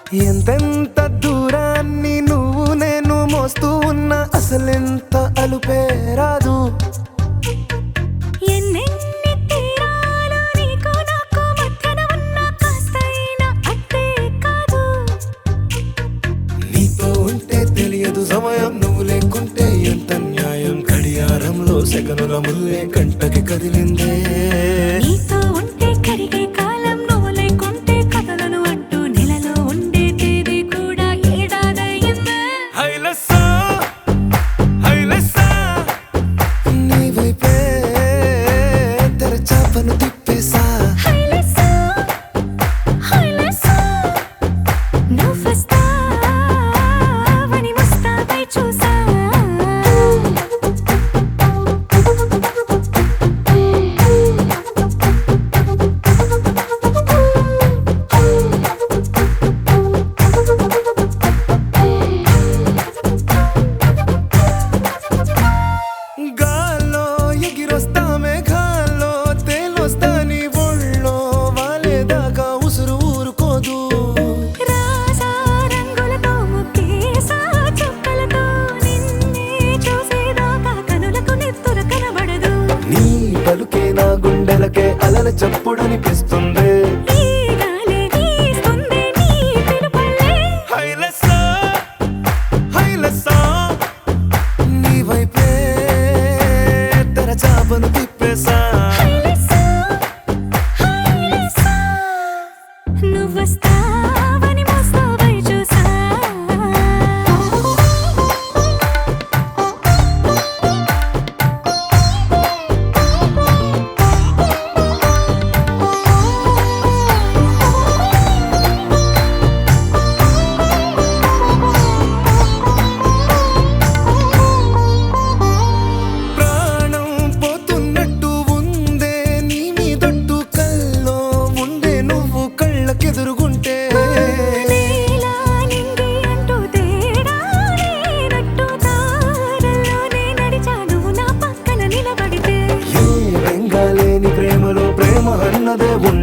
ఎంతెంత దూరాన్ని నువ్వు నేను మోస్తూ ఉన్నా అసలెంత అలుపే రాదు. ఎన్నెన్ని తీరాలు నీకు నాకు మధ్యన ఉన్న కాస్తైనా అట్టే కాదు. నీతో ఉంటే తెలియదు సమయం, నువ్వు లేకుంటే ఎంత న్యాయం. గడియారంలో సెకనుల ముల్లే కంటకి కదిలిందే. నీతో ఉంటే కరిగే కాలం, నువ్వు లేకుంటే కథలను అంటూ నెలలో ఉండే తేదీ కూడా ఏడాదయ్యిందే. హైలెస్సా హైలెస్సా నీ వైపే తెరచాపను తిప్పేసా. హైలెస్సా హైలెస్సా నువ్వొస్తావని ముస్తాబై చూసా. గాల్లో ఎగిరొస్తా మేఘాల్లో తేలొస్తా నీ ఒళ్ళో వాలేదాకా ఉసురు ఊరుకోదు. రాజా రంగులతో ముక్కేసా చుక్కలతో నిన్నే చూసేదాకా కనులకు నెత్తురు కనబడదు. నీ పలుకే నా గుండెలకే అలల చప్పుడనిపిస్తుంది. ఈ గాలే వీస్తుంది నీ పిలుపుల్లే. హైలెస్సా హైలెస్సా నీ వైపే తెరచాపను తిప్పేసా. హైలెస్సా హైలెస్సా నువ్వొస్తావని ముస్తాబై చూసా. ప్రాణం పోతున్నట్టు ఉందే నీ మీదొట్టు కల్లో ఉండే నువ్వు కళ్ళకెదురుగుంటే. నీలా నింగి అంటూ తేడా లేనట్టు దారుల్లోనే నడిచా నువ్వు నా పక్కన నిలబడితే. ఏ బెంగాలేని ప్రేమలో ప్రేమ అన్నదే